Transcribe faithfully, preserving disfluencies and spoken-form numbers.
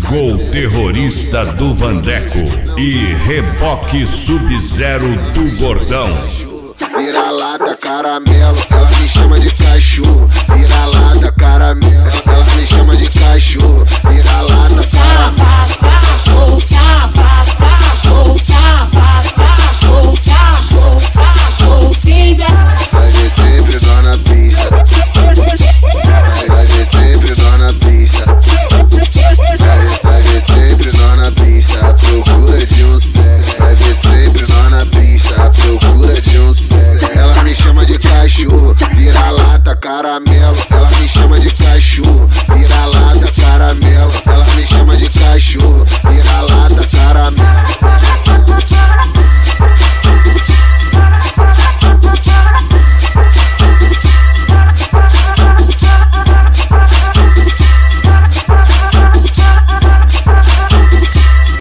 Chegou o terrorista do Vandeco e reboque Sub-Zero do Gordão. Vira-lata, caramelo, ela me chama de cachorro. Vira-lata, caramelo, ela me chama de cachorro. Vira-lata, safado, cachorro, safado, cachorro, safado, cachorro, cachorro, cachorro, filha. Vai ver sempre dona pista. Vai ver sempre dona pista. Vai ver sempre dona pista. À procura de um sexo. Vai ver sempre dona pista. À procura de um sexo. Ela me chama de cachorro, vira-lata, caramelo. Ela me chama de cachorro, vira-lata, caramelo. Ela me chama de cachorro, vira-lata, caramelo.